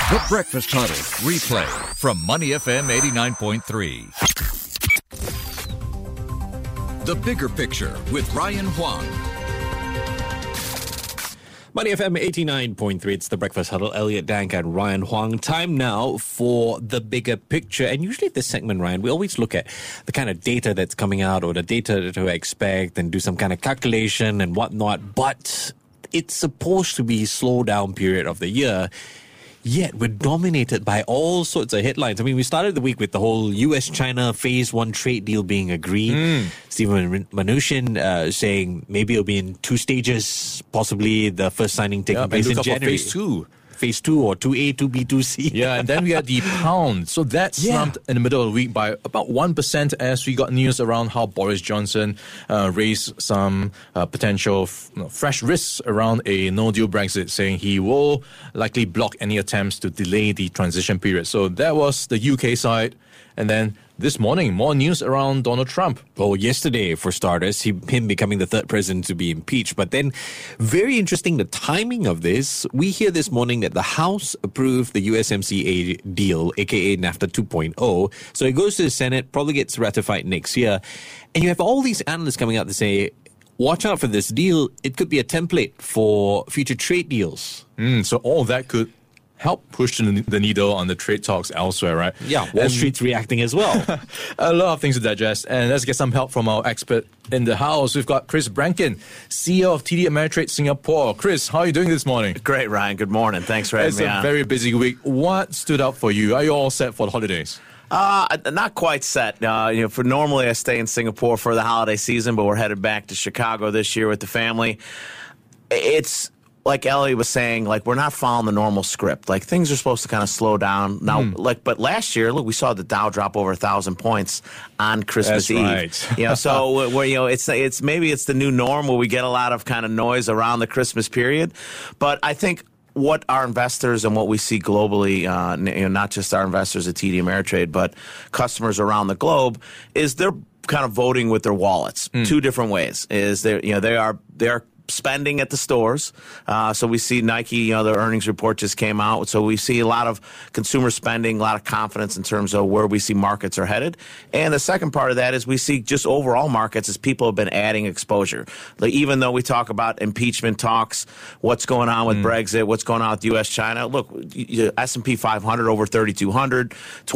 The Breakfast Huddle replay from Money FM 89.3. The Bigger Picture with Ryan Huang. Money FM 89.3, it's the Breakfast Huddle. Elliot Dank and Ryan Huang. Time now for the bigger picture. And usually at this segment, Ryan, we always look at the kind of data that's coming out or the data to expect and do some kind of calculation and whatnot. But it's supposed to be a slow down period of the year. Yet we're dominated by all sorts of headlines. I mean, we started the week with the whole US-China Phase 1 trade deal being agreed. Stephen Mnuchin saying maybe it'll be in 2 stages, possibly the first signing taking place in January. Phase 2. Phase 2 or 2A, 2B, 2C. Yeah, and then we had the pound. So that slumped in the middle of the week by about 1% as we got news around how Boris Johnson raised some potential fresh risks around a no-deal Brexit, saying he will likely block any attempts to delay the transition period. So that was the UK side. And then this morning, more news around Donald Trump. Well, yesterday, for starters, him becoming the third president to be impeached. But then, very interesting, the timing of this. We hear this morning that the House approved the USMCA deal, aka NAFTA 2.0. So it goes to the Senate, probably gets ratified next year. And you have all these analysts coming out to say, watch out for this deal. It could be a template for future trade deals. So all that could help push the needle on the trade talks elsewhere, right? Yeah, Wall Street's reacting as well. A lot of things to digest. And let's get some help from our expert in the house. We've got Chris Brankin, CEO of TD Ameritrade Singapore. Chris, how are you doing this morning? Great, Ryan. Good morning. Thanks for having me on. It's a very busy week. What stood out for you? Are you all set for the holidays? Not quite set. For normally I stay in Singapore for the holiday season, but we're headed back to Chicago this year with the family. It's like Elliot was saying, like, we're not following the normal script. Like, things are supposed to kind of slow down now. But last year, look, we saw the Dow drop over 1,000 points on Christmas Eve. Right. So it's maybe it's the new norm where we get a lot of kind of noise around the Christmas period. But I think what our investors and what we see globally, not just our investors at TD Ameritrade, but customers around the globe, is they're kind of voting with their wallets. 2 different ways. Is they're spending at the stores. So we see Nike, their earnings report just came out. So we see a lot of consumer spending, a lot of confidence in terms of where we see markets are headed. And the second part of that is we see just overall markets as people have been adding exposure. Like, even though we talk about impeachment talks, what's going on with Brexit, what's going on with US-China, look, S&P 500 over 3,200,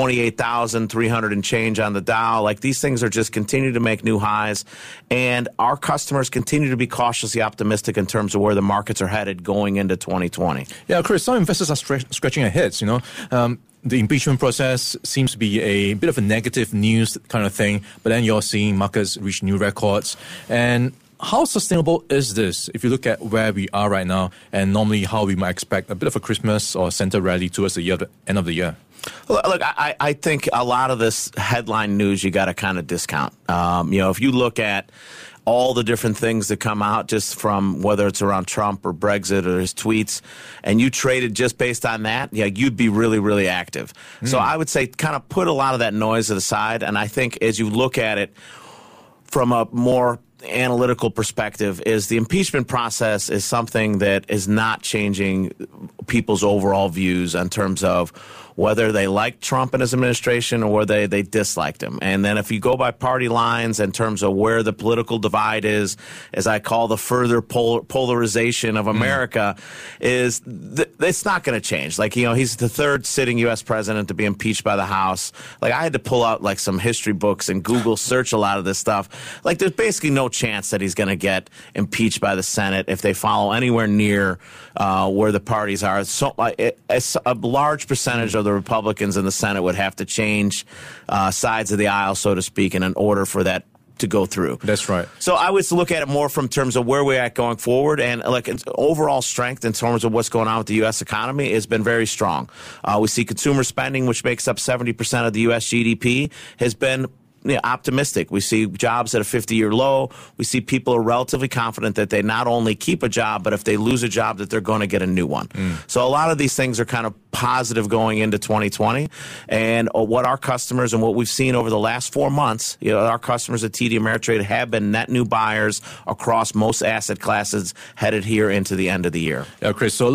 28,300 and change on the Dow. Like, these things are just continue to make new highs. And our customers continue to be cautiously optimistic in terms of where the markets are headed going into 2020. Yeah, Chris, some investors are scratching their heads, the impeachment process seems to be a bit of a negative news kind of thing, but then you're seeing markets reach new records. And how sustainable is this if you look at where we are right now and normally how we might expect a bit of a Christmas or Santa rally towards the end of the year? Look, I think a lot of this headline news you got to kind of discount. If you look at all the different things that come out just from whether it's around Trump or Brexit or his tweets, and you traded just based on that, you'd be really, really active. So I would say kind of put a lot of that noise to the side. And I think as you look at it from a more analytical perspective, is the impeachment process is something that is not changing people's overall views in terms of whether they like Trump and his administration or whether they disliked him. And then if you go by party lines in terms of where the political divide is, as I call the further polarization of America, it's not going to change. Like, he's the third sitting U.S. president to be impeached by the House. Like, I had to pull out like some history books and Google search a lot of this stuff. Like, there's basically no chance that he's going to get impeached by the Senate if they follow anywhere near where the parties are. So a large percentage of the Republicans in the Senate would have to change sides of the aisle, so to speak, in order for that to go through. That's right. So I would look at it more from terms of where we're at going forward, and like overall strength in terms of what's going on with the U.S. economy has been very strong. We see consumer spending, which makes up 70% of the U.S. GDP, has been optimistic. We see jobs at a 50-year low. We see people are relatively confident that they not only keep a job, but if they lose a job, that they're going to get a new one. So a lot of these things are kind of positive going into 2020. And what our customers and what we've seen over the last 4 months, our customers at TD Ameritrade have been net new buyers across most asset classes headed here into the end of the year. Yeah, Chris, so a lot of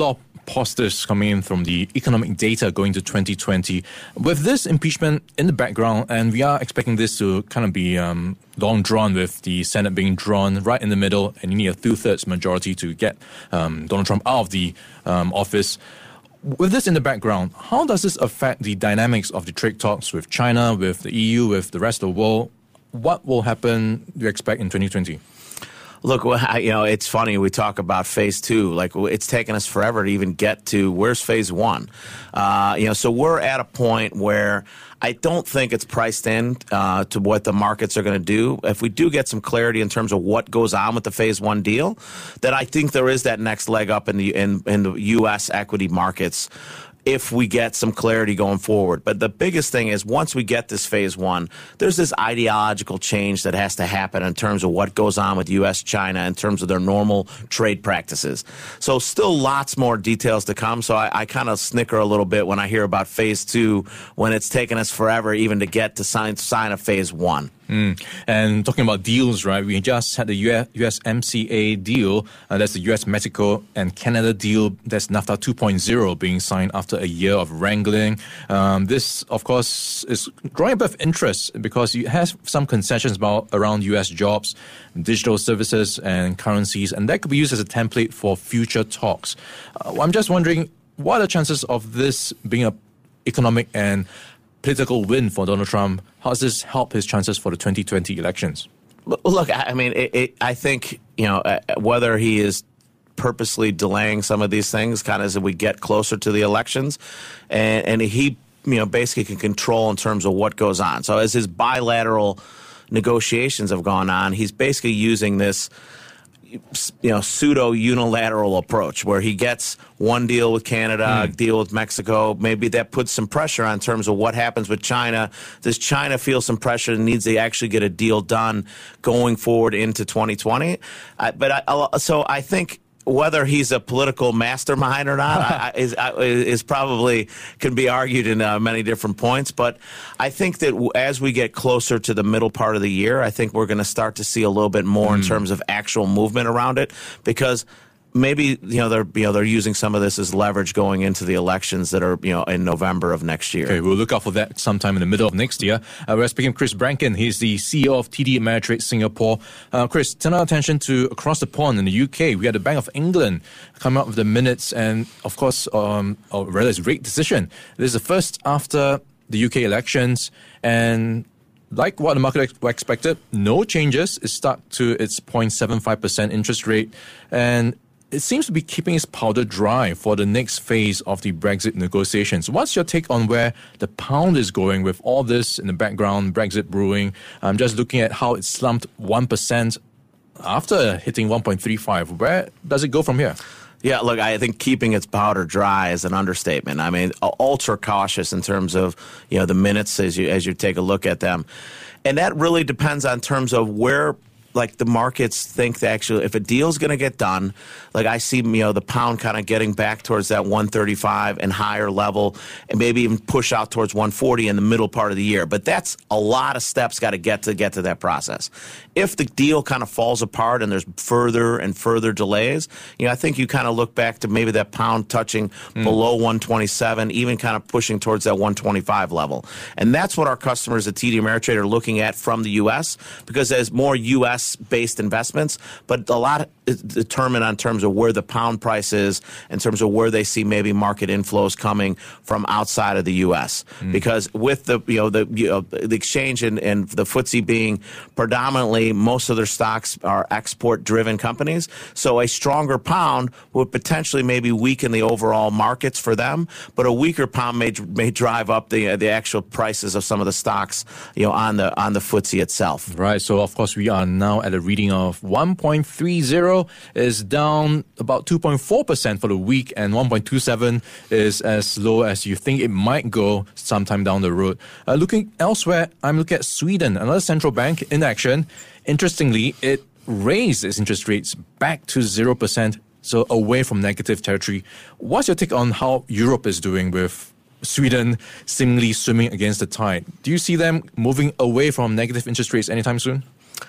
positives coming in from the economic data going to 2020. With this impeachment in the background, and we are expecting this to kind of be long drawn with the Senate being drawn right in the middle, and you need a 2/3 majority to get Donald Trump out of the office. With this in the background, how does this affect the dynamics of the trade talks with China, with the EU, with the rest of the world? What will happen, do you expect, in 2020? Look, it's funny. We talk about phase two. Like, it's taken us forever to even get to where's phase one. So we're at a point where I don't think it's priced in to what the markets are going to do. If we do get some clarity in terms of what goes on with the phase one deal, then I think there is that next leg up in the U.S. equity markets, if we get some clarity going forward. But the biggest thing is, once we get this phase one, there's this ideological change that has to happen in terms of what goes on with U.S. China in terms of their normal trade practices. So still lots more details to come. So I kind of snicker a little bit when I hear about phase two, when it's taken us forever even to get to sign a phase one. And talking about deals, right, we just had the USMCA deal. That's the US, Mexico, and Canada deal. That's NAFTA 2.0 being signed after a year of wrangling. This, of course, is drawing a bit of interest because you have some concessions around US jobs, digital services, and currencies, and that could be used as a template for future talks. I'm just wondering, what are the chances of this being an economic and political win for Donald Trump? How does this help his chances for the 2020 elections? Look, I mean, I think, whether he is purposely delaying some of these things kind of as we get closer to the elections, and he, basically can control in terms of what goes on. So as his bilateral negotiations have gone on, he's basically using this pseudo unilateral approach where he gets one deal with Canada, deal with Mexico. Maybe that puts some pressure on terms of what happens with China. Does China feel some pressure and needs to actually get a deal done going forward into 2020? So I think whether he's a political mastermind or not is probably can be argued in many different points. But I think that as we get closer to the middle part of the year, I think we're going to start to see a little bit more in terms of actual movement around it, because maybe they're using some of this as leverage going into the elections that are in November of next year. Okay, we'll look out for that sometime in the middle of next year. We're speaking of Chris Brankin. He's the CEO of TD Ameritrade Singapore. Chris, turn our attention to across the pond in the UK. We had the Bank of England come out with the minutes, and of course, or rather, it's a rate decision. This is the first after the UK elections, and like what the market expected, no changes. It stuck to its 0.75% interest rate, and it seems to be keeping its powder dry for the next phase of the Brexit negotiations. What's your take on where the pound is going with all this in the background, Brexit brewing? I'm just looking at how it slumped 1% after hitting 1.35. Where does it go from here? Yeah, look, I think keeping its powder dry is an understatement. I mean, ultra cautious in terms of, the minutes as you take a look at them. And that really depends on terms of where the markets think that actually if a deal's going to get done, I see, the pound kind of getting back towards that 135 and higher level, and maybe even push out towards 140 in the middle part of the year. But that's a lot of steps got to get to that process. If the deal kind of falls apart and there's further and further delays, I think you kind of look back to maybe that pound touching below 127, even kind of pushing towards that 125 level. And that's what our customers at TD Ameritrade are looking at from the U.S., because there's more U.S.-based investments, but a lot is determined on terms of where the pound price is, in terms of where they see maybe market inflows coming from outside of the U.S. Because with the exchange and the FTSE being predominantly, most of their stocks are export-driven companies, so a stronger pound would potentially maybe weaken the overall markets for them, but a weaker pound may drive up the actual prices of some of the stocks, on the FTSE itself. Right. So of course we are now at a reading of 1.30, is down about 2.4% for the week, and 1.27 is as low as you think it might go sometime down the road. Looking elsewhere, I'm looking at Sweden, another central bank in action. Interestingly, it raised its interest rates back to 0%, so away from negative territory. What's your take on how Europe is doing with Sweden seemingly swimming against the tide? Do you see them moving away from negative interest rates anytime soon?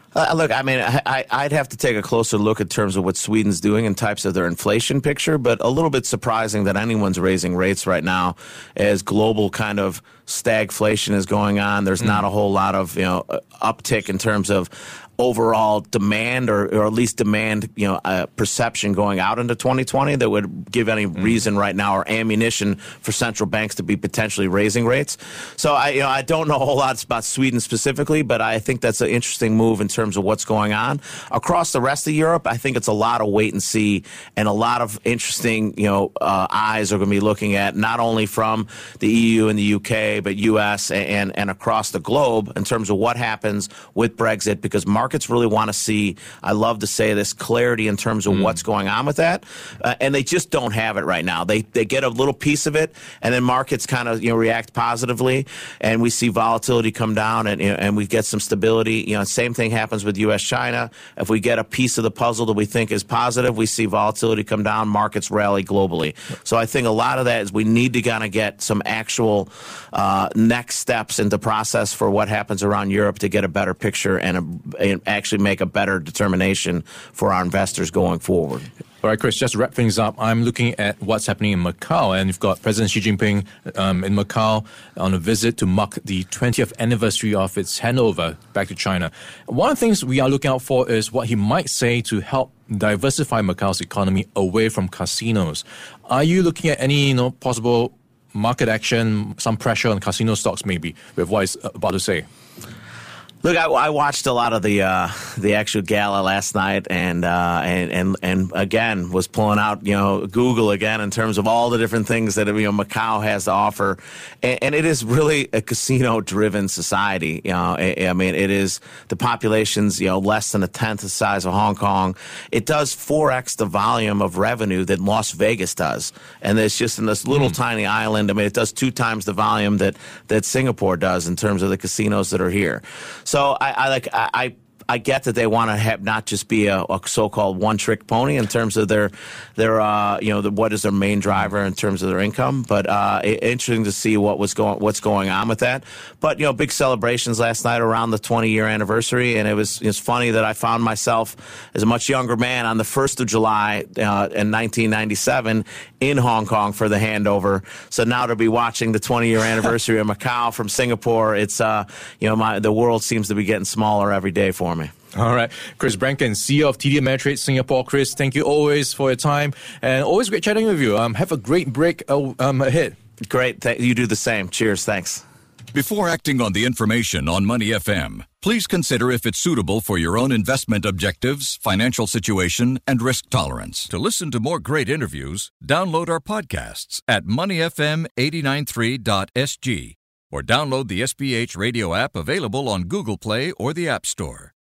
Look, I mean, I'd have to take a closer look in terms of what Sweden's doing in types of their inflation picture, but a little bit surprising that anyone's raising rates right now as global kind of stagflation is going on. There's not a whole lot of, uptick in terms of overall demand or at least demand, perception going out into 2020 that would give any reason right now or ammunition for central banks to be potentially raising rates. So I don't know a whole lot about Sweden specifically, but I think that's an interesting move in terms of what's going on. Across the rest of Europe, I think it's a lot of wait and see and a lot of interesting, eyes are going to be looking at not only from the EU and the UK, but US and across the globe in terms of what happens with Brexit, because markets really want to see, I love to say this, clarity in terms of what's going on with that. And they just don't have it right now. They get a little piece of it, and then markets kind of react positively, and we see volatility come down, and we get some stability. Same thing happens with U.S.-China. If we get a piece of the puzzle that we think is positive, we see volatility come down, markets rally globally. So I think a lot of that is we need to kind of get some actual next steps in the process for what happens around Europe to get a better picture and actually make a better determination for our investors going forward. All right, Chris, just to wrap things up, I'm looking at what's happening in Macau, and you've got President Xi Jinping in Macau on a visit to mark the 20th anniversary of its handover back to China. One of the things we are looking out for is what he might say to help diversify Macau's economy away from casinos. Are you looking at any possible market action, some pressure on casino stocks maybe, with what he's about to say? Look, I watched a lot of the actual gala last night, and again was pulling out Google again in terms of all the different things that Macau has to offer, and it is really a casino-driven society. I mean, it is the population's less than a tenth the size of Hong Kong. It does 4x the volume of revenue that Las Vegas does, and it's just in this little tiny island. I mean, it does 2 times the volume that Singapore does in terms of the casinos that are here. So I get that they want to have not just be a so-called one-trick pony in terms of their what is their main driver in terms of their income. But interesting to see what's going on with that. But big celebrations last night around the 20-year anniversary, and it's funny that I found myself as a much younger man on the 1st of July in 1997 in Hong Kong for the handover. So now to be watching the 20-year anniversary of Macau from Singapore, it's the world seems to be getting smaller every day for me. All right. Chris Brankin, CEO of TD Ameritrade Singapore. Chris, thank you always for your time, and always great chatting with you. Have a great break ahead. Great. You do the same. Cheers. Thanks. Before acting on the information on Money FM, please consider if it's suitable for your own investment objectives, financial situation, and risk tolerance. To listen to more great interviews, download our podcasts at moneyfm893.sg or download the SPH radio app available on Google Play or the App Store.